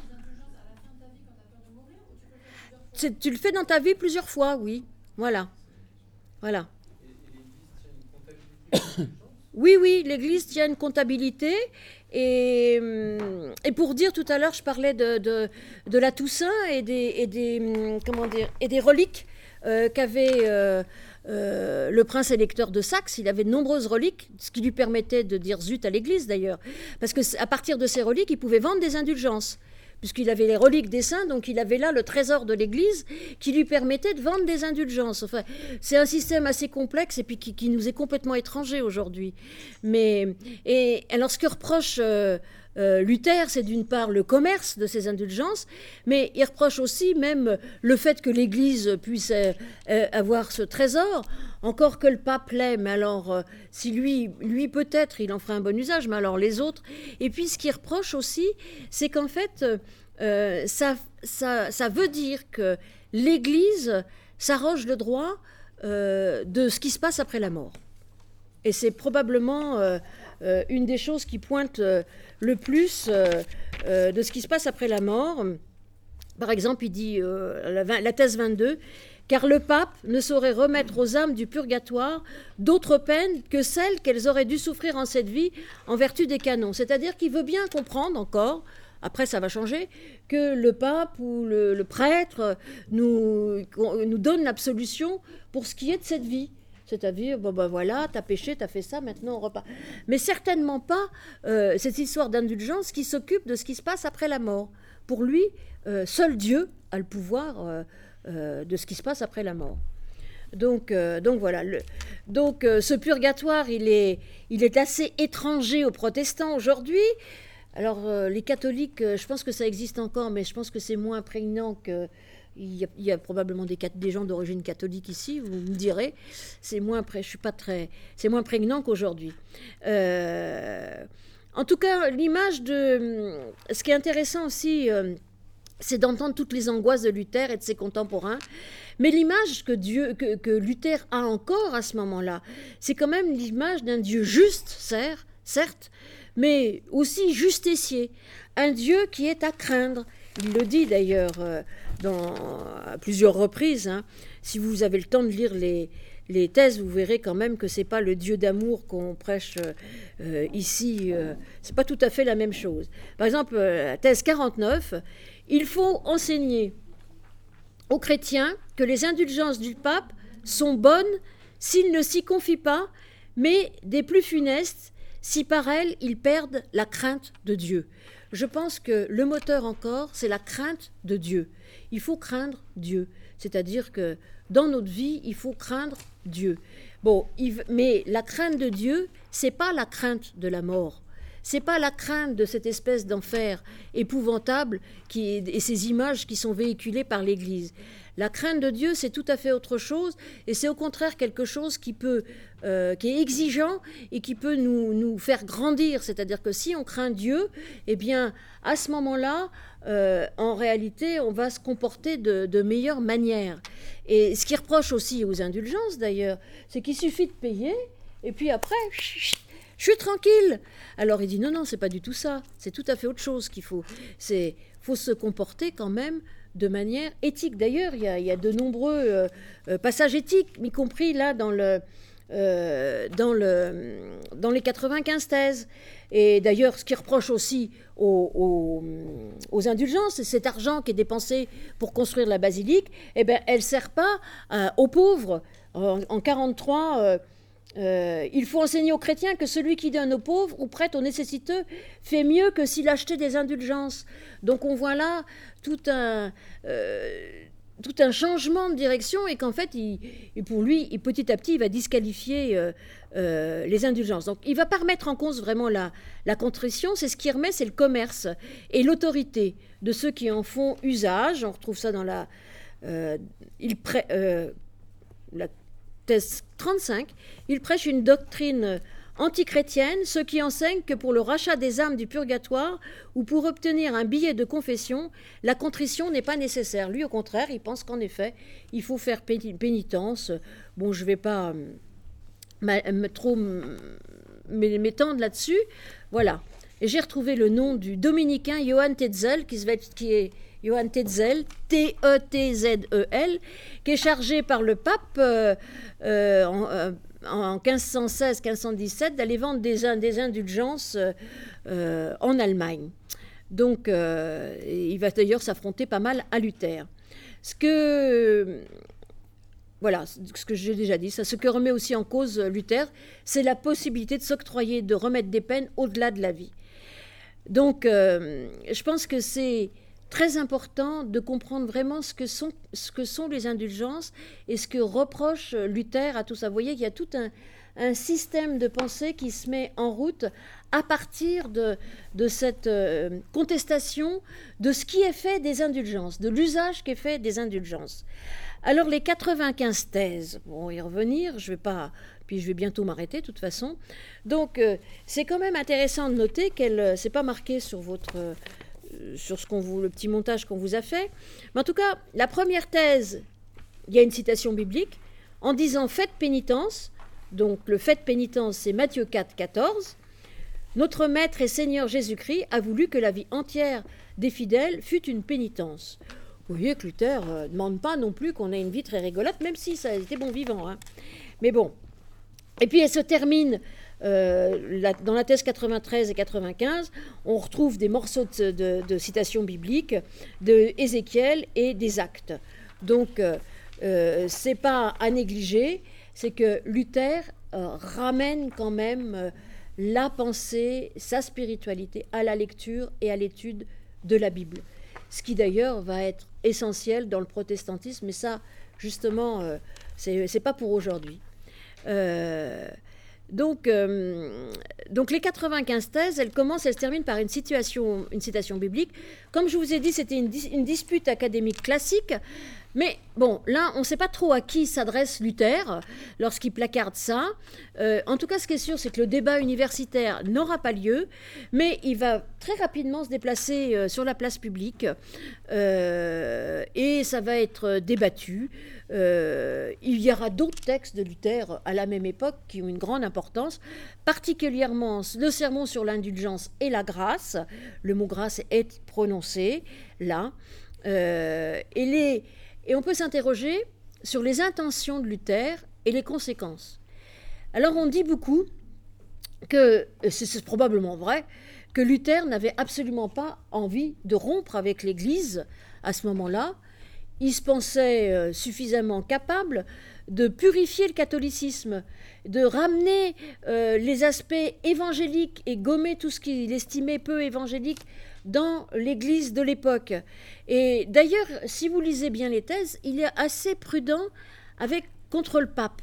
C'est, tu le fais dans ta vie plusieurs fois, oui. Voilà. Voilà. Oui, oui, l'Église tient une comptabilité. Et, et pour dire, tout à l'heure, je parlais de, de, de la Toussaint et des, et des, comment dire, et des reliques euh, qu'avait euh, euh, le prince électeur de Saxe. Il avait de nombreuses reliques, ce qui lui permettait de dire zut à l'Église, d'ailleurs. Parce qu'à partir de ces reliques, il pouvait vendre des indulgences. Puisqu'il avait les reliques des saints, donc il avait là le trésor de l'Église qui lui permettait de vendre des indulgences. Enfin, c'est un système assez complexe et puis qui, qui nous est complètement étranger aujourd'hui. Mais, et alors ce que reproche euh, euh, Luther, c'est d'une part le commerce de ces indulgences, mais il reproche aussi même le fait que l'Église puisse euh, euh, avoir ce trésor, encore que le pape l'ait, mais alors euh, si lui, lui peut-être, il en ferait un bon usage, mais alors les autres. Et puis ce qu'il reproche aussi, c'est qu'en fait, euh, ça, ça, ça veut dire que l'Église s'arroge le droit euh, de ce qui se passe après la mort. Et c'est probablement euh, euh, une des choses qui pointe euh, le plus euh, euh, de ce qui se passe après la mort. Par exemple, il dit, euh, la, la thèse vingt-deux, car le pape ne saurait remettre aux âmes du purgatoire d'autres peines que celles qu'elles auraient dû souffrir en cette vie en vertu des canons. C'est-à-dire qu'il veut bien comprendre encore, après ça va changer, que le pape ou le, le prêtre nous, nous donne l'absolution pour ce qui est de cette vie. C'est-à-dire, bon ben voilà, t'as péché, t'as fait ça, maintenant on repart. Mais certainement pas euh, cette histoire d'indulgence qui s'occupe de ce qui se passe après la mort. Pour lui, euh, seul Dieu a le pouvoir... Euh, Euh, de ce qui se passe après la mort. Donc, euh, donc voilà. Le, donc euh, ce purgatoire, il est, il est assez étranger aux protestants aujourd'hui. Alors euh, les catholiques, euh, je pense que ça existe encore, mais je pense que c'est moins prégnant que... Il y a, il y a probablement des, des gens d'origine catholique ici, vous me direz. C'est moins, je suis pas très, c'est moins prégnant qu'aujourd'hui. Euh, en tout cas, l'image de... Ce qui est intéressant aussi... Euh, c'est d'entendre toutes les angoisses de Luther et de ses contemporains. Mais l'image que, Dieu, que, que Luther a encore à ce moment-là, c'est quand même l'image d'un Dieu juste, certes, mais aussi justicier. Un Dieu qui est à craindre. Il le dit d'ailleurs euh, dans, à plusieurs reprises. Hein. Si vous avez le temps de lire les, les thèses, vous verrez quand même que ce n'est pas le Dieu d'amour qu'on prêche euh, ici. Euh, ce n'est pas tout à fait la même chose. Par exemple, euh, thèse quarante-neuf... Il faut enseigner aux chrétiens que les indulgences du pape sont bonnes s'ils ne s'y confient pas, mais des plus funestes si par elles ils perdent la crainte de Dieu. Je pense que le moteur encore, c'est la crainte de Dieu. Il faut craindre Dieu, c'est-à-dire que dans notre vie, il faut craindre Dieu. Bon, mais la crainte de Dieu, c'est pas la crainte de la mort. c'est pas la crainte de cette espèce d'enfer épouvantable qui est, et ces images qui sont véhiculées par l'Église. La crainte de Dieu, c'est tout à fait autre chose, et c'est au contraire quelque chose qui peut, euh, qui est exigeant et qui peut nous, nous faire grandir. C'est-à-dire que si on craint Dieu, eh bien, à ce moment-là, euh, en réalité, on va se comporter de, de meilleure manière. Et ce qui reproche aussi aux indulgences, d'ailleurs, c'est qu'il suffit de payer, et puis après, je suis tranquille. Alors il dit non, non, c'est pas du tout ça. C'est tout à fait autre chose qu'il faut. C'est, faut se comporter quand même de manière éthique. D'ailleurs, il y a, il y a de nombreux euh, euh, passages éthiques, y compris là dans, le, euh, dans, le, dans les quatre-vingt-quinze thèses. Et d'ailleurs, ce qui reproche aussi aux, aux, aux indulgences, c'est cet argent qui est dépensé pour construire la basilique, eh ben, elle ne sert pas euh, aux pauvres. En, en quarante-trois, euh, euh, il faut enseigner aux chrétiens que celui qui donne aux pauvres ou prête aux nécessiteux fait mieux que s'il achetait des indulgences. Donc on voit là tout un, euh, tout un changement de direction et qu'en fait, il, et pour lui, il, petit à petit, il va disqualifier euh, euh, les indulgences. Donc il ne va pas remettre en cause vraiment la, la contrition, c'est ce qui remet, c'est le commerce et l'autorité de ceux qui en font usage. On retrouve ça dans la... Euh, il pré, euh, la thèse trente-cinq, il prêche une doctrine antichrétienne, ceux qui enseignent que pour le rachat des âmes du purgatoire ou pour obtenir un billet de confession, la contrition n'est pas nécessaire. Lui, au contraire, il pense qu'en effet, il faut faire pénitence. Bon, je ne vais pas me, trop m'étendre là-dessus. Voilà. Et j'ai retrouvé le nom du dominicain Johann Tetzel, qui, qui est Johann Tetzel, T E T Z E L, qui est chargé par le pape euh, euh, en, euh, en quinze cent seize quinze cent dix-sept d'aller vendre des, des indulgences euh, en Allemagne. Donc, euh, il va d'ailleurs s'affronter pas mal à Luther. Ce que... Voilà, ce que j'ai déjà dit, ça, ce que remet aussi en cause Luther, c'est la possibilité de s'octroyer, de remettre des peines au-delà de la vie. Donc, euh, je pense que c'est très important de comprendre vraiment ce que sont, ce que sont les indulgences et ce que reproche Luther à tout ça. Vous voyez qu'il y a tout un, un système de pensée qui se met en route à partir de, de cette euh, contestation de ce qui est fait des indulgences, de l'usage qui est fait des indulgences. Alors les quatre-vingt-quinze thèses, on va y revenir, je vais pas, puis je vais bientôt m'arrêter de toute façon. Donc euh, c'est quand même intéressant de noter qu'elle, c'est pas marqué sur votre, euh, sur ce qu'on vous, le petit montage qu'on vous a fait, mais en tout cas la première thèse, il y a une citation biblique en disant faites pénitence. Donc le faites pénitence, c'est Matthieu quatre, quatorze. Notre Maître et Seigneur Jésus-Christ a voulu que la vie entière des fidèles fût une pénitence. Vous voyez que Luther ne euh, demande pas non plus qu'on ait une vie très rigolote, même si ça a été bon vivant. Hein. Mais bon. Et puis elle se termine, euh, la, dans la thèse quatre-vingt-treize et quatre-vingt-quinze, on retrouve des morceaux de, de, de citations bibliques de Ézéchiel et des Actes. Donc, euh, euh, ce n'est pas à négliger, c'est que Luther euh, ramène quand même euh, la pensée, sa spiritualité à la lecture et à l'étude de la Bible. Ce qui d'ailleurs va être essentiel dans le protestantisme, mais ça, justement, euh, c'est, c'est pas pour aujourd'hui. Euh, donc, euh, donc, les quatre-vingt-quinze thèses, elles commencent, elles se terminent par une, situation, une citation biblique. Comme je vous ai dit, c'était une, dis- une dispute académique classique. Mais bon, là, on ne sait pas trop à qui s'adresse Luther lorsqu'il placarde ça. Euh, en tout cas, ce qui est sûr, c'est que le débat universitaire n'aura pas lieu, mais il va très rapidement se déplacer euh, sur la place publique euh, et ça va être débattu. Euh, il y aura d'autres textes de Luther à la même époque qui ont une grande importance, particulièrement le sermon sur l'indulgence et la grâce. Le mot grâce est prononcé là. Euh, et les... Et on peut s'interroger sur les intentions de Luther et les conséquences. Alors on dit beaucoup que, c'est, c'est probablement vrai, que Luther n'avait absolument pas envie de rompre avec l'Église à ce moment-là. Il se pensait euh, suffisamment capable de purifier le catholicisme, de ramener euh, les aspects évangéliques et gommer tout ce qu'il estimait peu évangélique dans l'Église de l'époque. Et d'ailleurs, si vous lisez bien les thèses, il est assez prudent avec, contre le pape.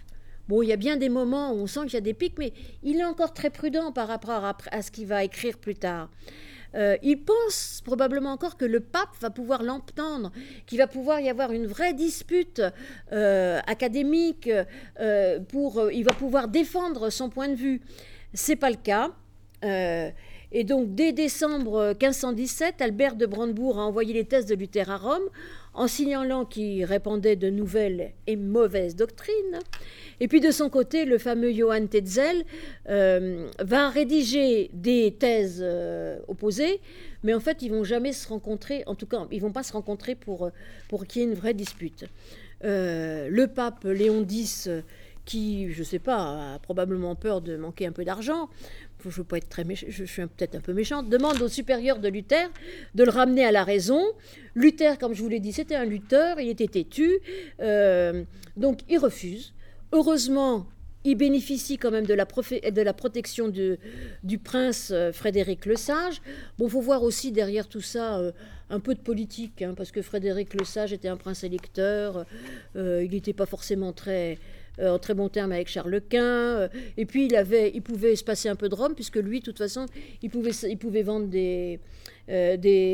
Bon, il y a bien des moments où on sent qu'il y a des pics, mais il est encore très prudent par rapport à, à ce qu'il va écrire plus tard. Euh, il pense probablement encore que le pape va pouvoir l'entendre, qu'il va pouvoir y avoir une vraie dispute euh, académique, euh, pour, euh, il va pouvoir défendre son point de vue. C'est pas le cas. Euh, et donc, dès décembre quinze cent dix-sept, Albert de Brandebourg a envoyé les thèses de Luther à Rome, en signalant qu'il répandait de nouvelles et mauvaises doctrines. Et puis de son côté, le fameux Johann Tetzel euh, va rédiger des thèses euh, opposées, mais en fait, ils ne vont jamais se rencontrer, en tout cas, ils ne vont pas se rencontrer pour, pour qu'il y ait une vraie dispute. Euh, le pape Léon X, qui, je ne sais pas, a probablement peur de manquer un peu d'argent, je veux pas être très méch- je suis peut-être un peu méchante, demande au supérieur de Luther de le ramener à la raison. Luther, comme je vous l'ai dit, c'était un lutteur, il était têtu, euh, donc il refuse. Heureusement, il bénéficie quand même de la, profé- de la protection de, du prince Frédéric le Sage. Bon, il faut voir aussi derrière tout ça euh, un peu de politique, hein, parce que Frédéric le Sage était un prince électeur, euh, il n'était pas forcément très... Euh, en très bon terme avec Charles Quint, euh, et puis il, avait, il pouvait se passer un peu de Rome, puisque lui, de toute façon, il pouvait, il pouvait vendre des, euh,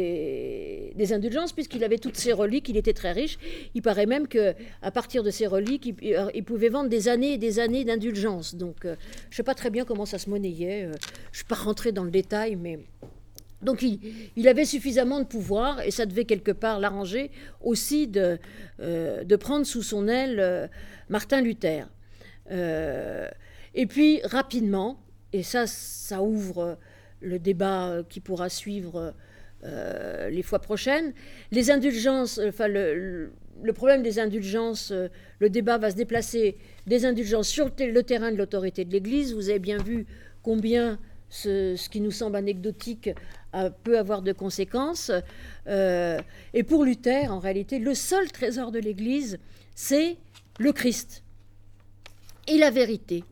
des, des indulgences, puisqu'il avait toutes ses reliques, il était très riche. Il paraît même qu'à partir de ses reliques, il, il pouvait vendre des années et des années d'indulgences. Donc, euh, je ne sais pas très bien comment ça se monnayait, euh, je ne suis pas rentrée dans le détail, mais... Donc il, il avait suffisamment de pouvoir, et ça devait quelque part l'arranger aussi de, euh, de prendre sous son aile euh, Martin Luther. Euh, et puis rapidement, et ça, ça ouvre le débat qui pourra suivre euh, les fois prochaines, les indulgences, enfin le, le, le problème des indulgences, euh, le débat va se déplacer des indulgences sur le terrain de l'autorité de l'Église. Vous avez bien vu combien... Ce, ce qui nous semble anecdotique euh, peut avoir de conséquences. Euh, et pour Luther, en réalité, le seul trésor de l'Église, c'est le Christ et la vérité.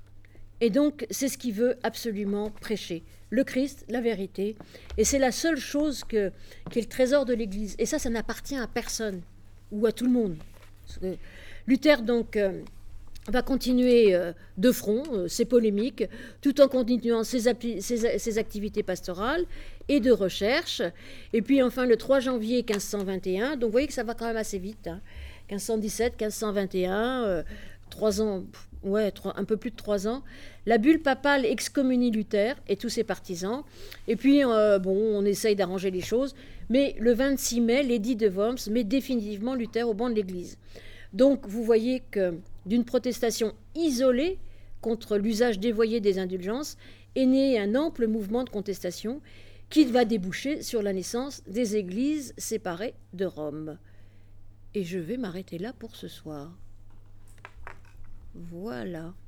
Et donc, c'est ce qu'il veut absolument prêcher. Le Christ, la vérité. Et c'est la seule chose que, qui est le trésor de l'Église. Et ça, ça n'appartient à personne, ou à tout le monde. Luther, donc... Euh, va continuer euh, de front euh, ses polémiques, tout en continuant ses, api- ses, ses activités pastorales et de recherche. Et puis enfin, le trois janvier quinze cent vingt et un, donc vous voyez que ça va quand même assez vite, hein, quinze cent dix-sept, quinze cent vingt et un, euh, trois ans, ouais, trois, un peu plus de trois ans, la bulle papale excommunie Luther et tous ses partisans. Et puis, euh, bon, on essaye d'arranger les choses, mais le vingt-six mai, l'édit de Worms met définitivement Luther au banc de l'Église. Donc, vous voyez que d'une protestation isolée contre l'usage dévoyé des indulgences est né un ample mouvement de contestation qui va déboucher sur la naissance des églises séparées de Rome. Et je vais m'arrêter là pour ce soir. Voilà.